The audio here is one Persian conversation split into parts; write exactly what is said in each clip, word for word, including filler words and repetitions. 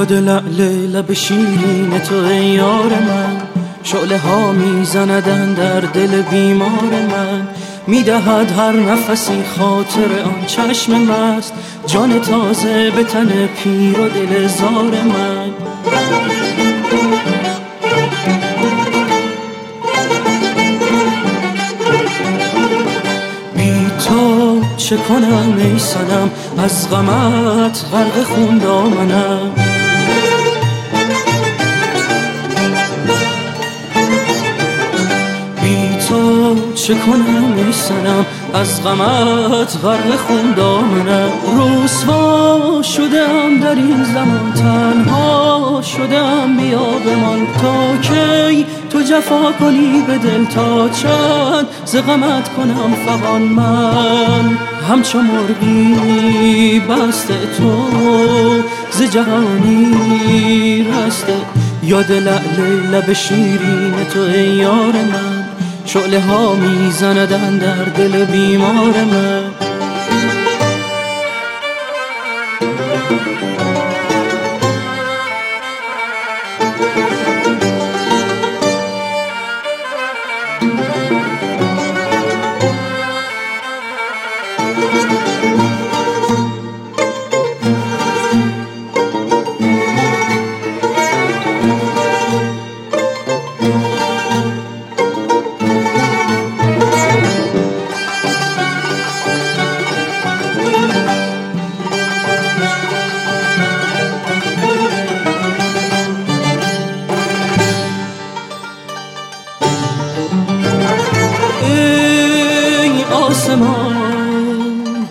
یاد لعل لب شیرین تو ای یار من، شعله ها میزندن در دل بیمار من. میدهد هر نفسی خاطر آن چشم مست، جان تازه به تن پیر و دل زار من. بی تو چه کنم ای صنم، از غمت غرق خون دامنم. چه کنم ای صنم، از غمت غرق خون دامنم. رسوا شدم در این زمان، تنها شدم، بیا بمان. تا کی تو جفا کنی به دل، تا چند ز غمت کنم فغان. من همچو مرغی بسته تو ز جهانی رسته. یاد لعل لب شیرین تو ای یار من، شعله ها میزندن در دل بیمار من. آسمان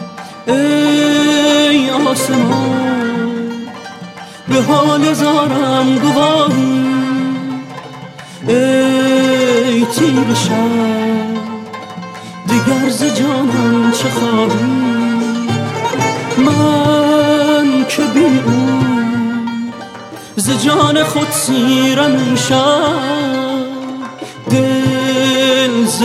ای آسمان، به حال زارم گواهی. ای تیر شب دیگر ز جانم چه خواهی. من که بی او ز جان خود سیرم این شب، دل ز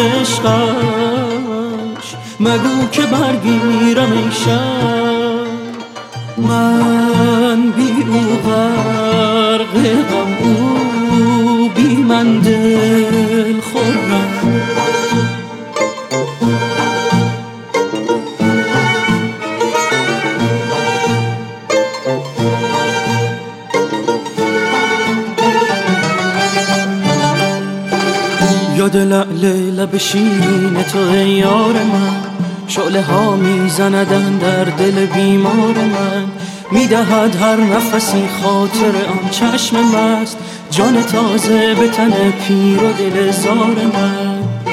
عشقش مگو که برگیرم ای شب. من بی او غرق غم، او بی من دل خورم. یاد لعل لب شیرین تو ای یار من، شعله ها میزندن در دل بیمار من. میدهد هر نفسی خاطر آن چشم مست، جان تازه به تن پیر و دل زار من.